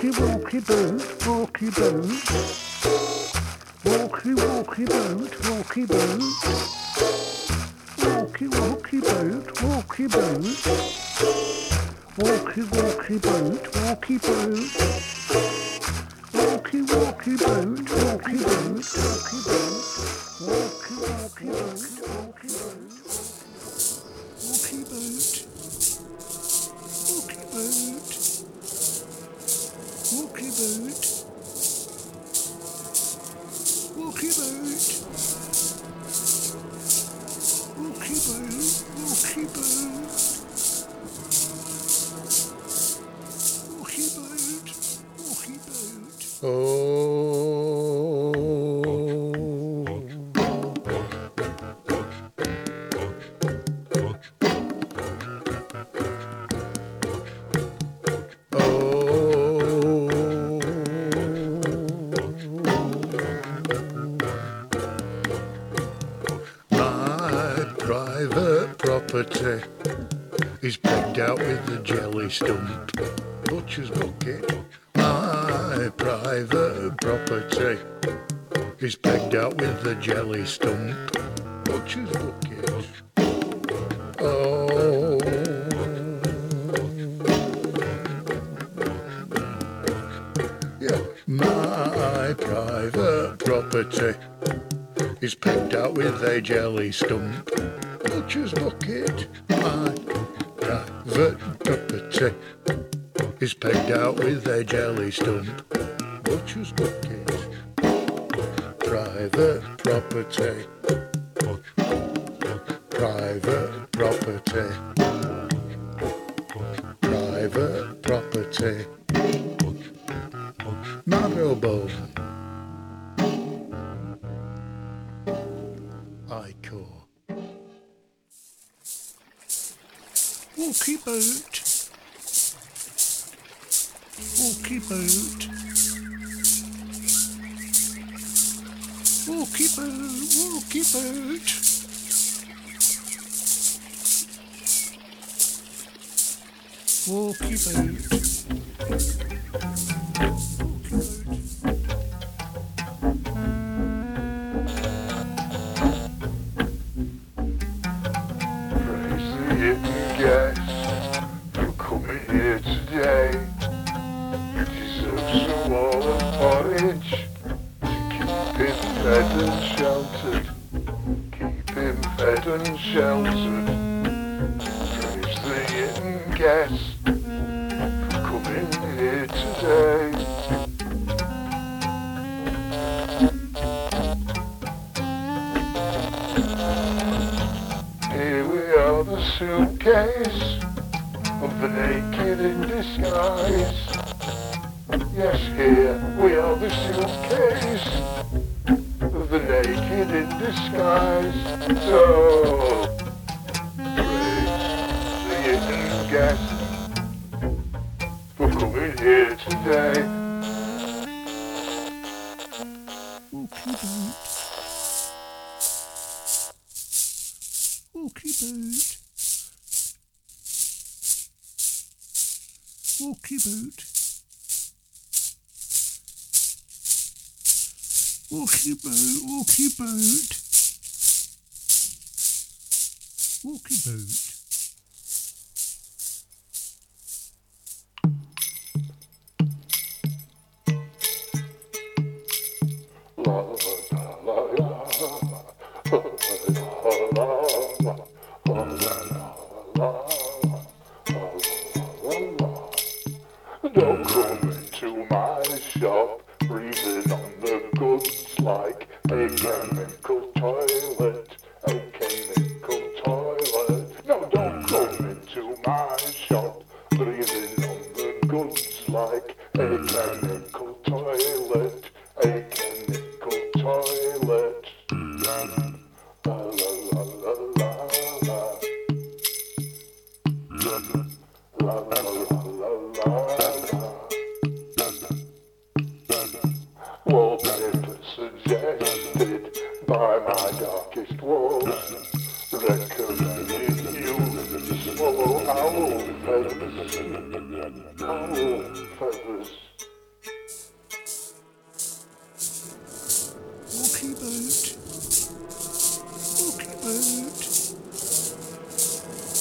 walky, walky boot, walky boot. Walky, walky boot, walky boot. Walky, walky boot, walky boot. Walky, walky boot, walky boot. Walky, walky boot, walky boot, walky boot. Walky, walky boot, walky boot. Walky boot. Walky boot. Walky boot. Walky boot. Walky boot. Walky boot. Walky boot. Walky boot. Property is pegged out with the jelly stump. Butcher's bucket. My private property is pegged out with the jelly stump. Butcher's bucket. Oh. Yeah. My private property is pegged out with a jelly stump. Butcher's bucket. My private property is pegged out with a jelly stump. Butcher's bucket. Private property. Private property. Private property. Marrowbone. Icore. Walky boot. Walky boot. Walky boot. Walky boot. Walky boot. Yes, for coming here today. You deserve some more than porridge to keep him fed and sheltered. Keep him fed and sheltered. Praise the eaten guest for coming here today. Here we are, the suitcase of the naked in disguise. Yes, here we are, the suitcase of the naked in disguise. So, praise the hidden guest for coming here today. Walky boot. Walky boot. Walky boot. Walky boot. Walky boot. La la la la la la. Don't come into my shop breathing on the goods like a chemical toilet, a chemical toilet. No, don't come into my shop breathing on the goods like a chemical toilet, a chemical toilet. La la la la la la. La la la la la. Wallpaper suggested by my darkest walls, recommending you swallow owl feathers. Owl feathers.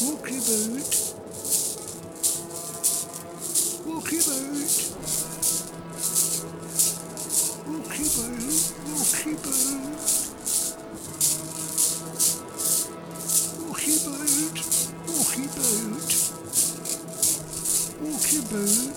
walkie boot, walkie boot, walkie boot, walkie boot, walkie boot, walkie boot, walkie boot.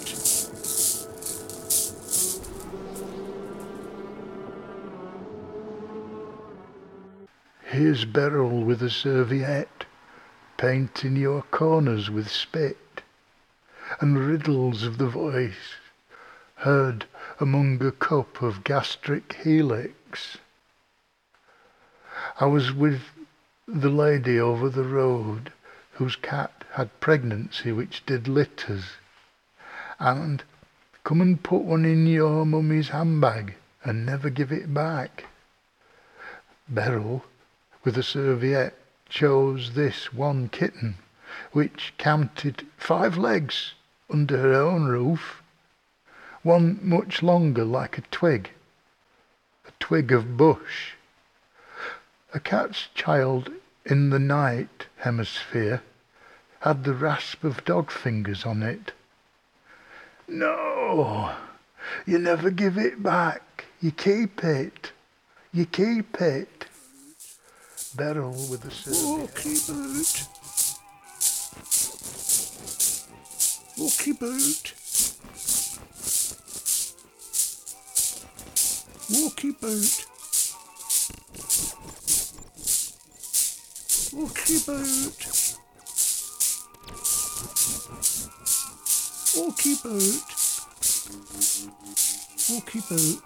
Here's Beryl with a serviette, painting your corners with spit, and riddles of the voice heard among a cup of gastric helix. I was with the lady over the road whose cat had pregnancy which did litters, and come and put one in your mummy's handbag and never give it back. Beryl, with a serviette, chose this one kitten, which counted 5 legs under her own roof, one much longer like a twig of bush. A cat's child in the night hemisphere had the rasp of dog fingers on it. No, you never give it back, you keep it, you keep it. Beryl with a walkie boot, walkie boot, walkie boot, walkie boot, walkie boot, walkie boot.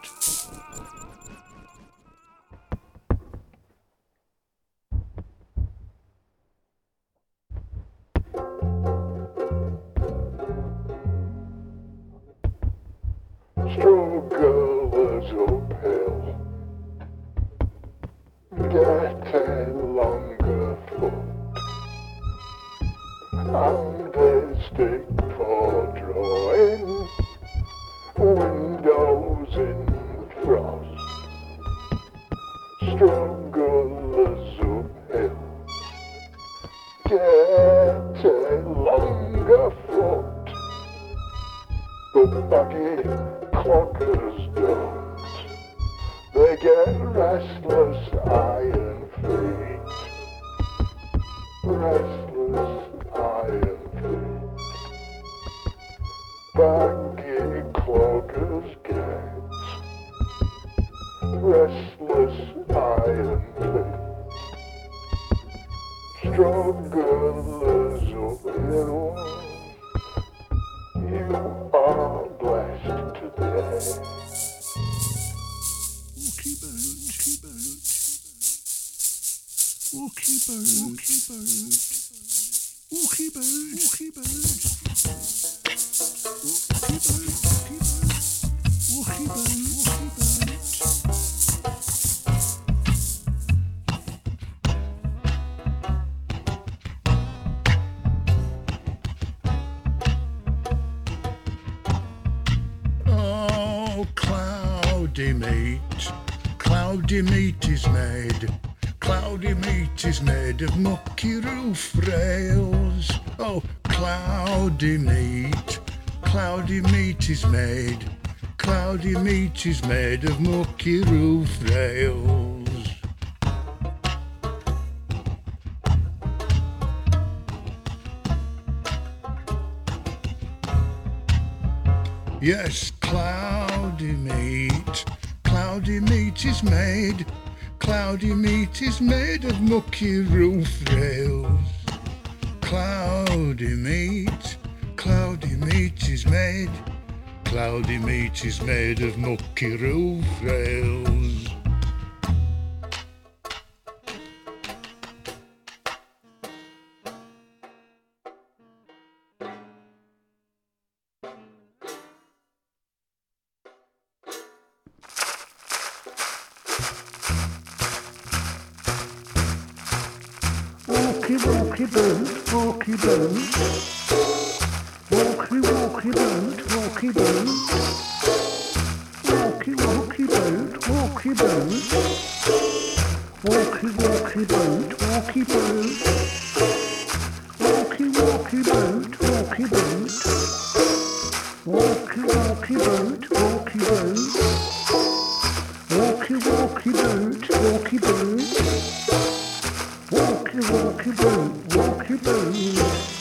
Strugglers uphill, get a longer foot, and a stick for drawing windows in the frost. Strugglers uphill, get a longer foot, but baggy cloggers don't. They get restless iron feet. Restless iron feet. Baggy cloggers get restless iron feet. Strugglers uphill, you are blessed today. Walkie boot, walkie boot, walkie boot, walkie boot, walkie boot, walkie boot, walkie boot, walkie boot, walkie boot. Cloudy meat is made. Cloudy meat is made of mucky roof rails. Oh, cloudy meat is made. Cloudy meat is made of mucky roof rails. Yes, cloudy meat is made. Cloudy meat is made of mucky roof rails. Cloudy meat is made. Cloudy meat is made of mucky roof rails. Walkie, walkie boot, walkie boot. Walkie, walkie boot, walkie boot. Walkie, walkie boot, walkie boot. Walkie, walkie boot, walkie boot. walkie, walkie boot, walkie boot.